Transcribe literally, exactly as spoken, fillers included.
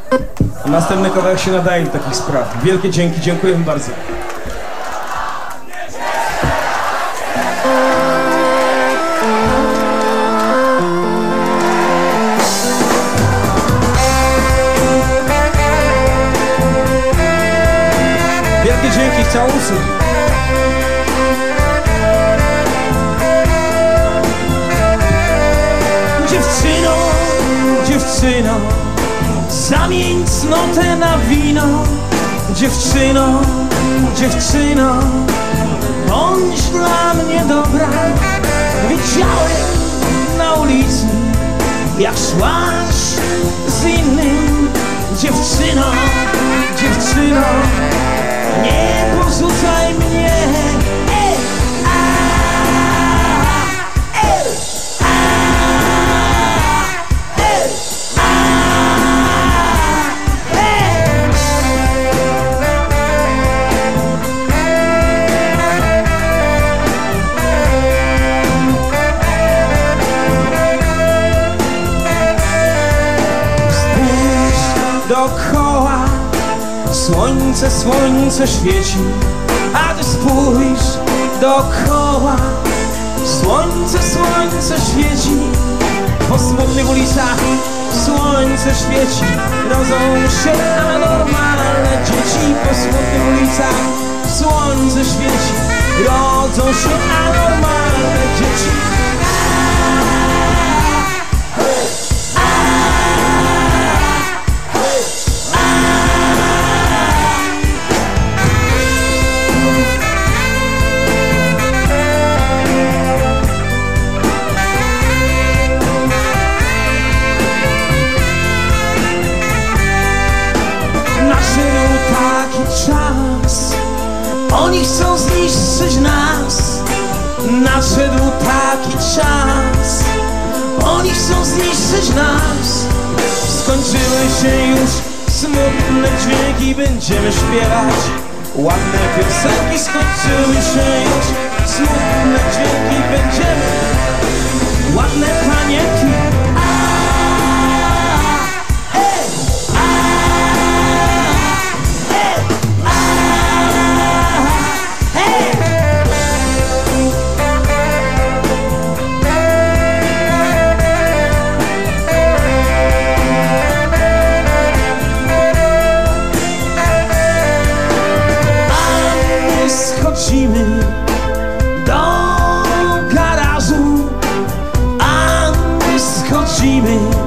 A następny kawałek się nadaje do takich spraw. Wielkie dzięki, dziękujemy bardzo. Wielkie dzięki, całusy. Dziewczyno, dziewczyno, zamień cnotę na wino. Dziewczyno, dziewczyno, bądź dla mnie dobra. Widziałem na ulicy, jak szłaś z innym. Dziewczyno, dziewczyno, nie porzucaj mnie. Ej, a, ej, a, ej, a, ej. Spójrz dookoła, słońce, słońce świeci, a ty spójrz dookoła. Słońce, słońce świeci, po smutnych ulicach słońce świeci. Rodzą się anormalne dzieci, po smutnych ulicach słońce świeci. Rodzą się anormalne dzieci. Czas, oni chcą zniszczyć nas. Nadszedł taki czas, oni chcą zniszczyć nas. Skończyły się już smutne dźwięki, będziemy śpiewać ładne piosenki. Skończyły się już smutne dźwięki, będziemy ładne panienki. Schodzimy do garażu, a my schodzimy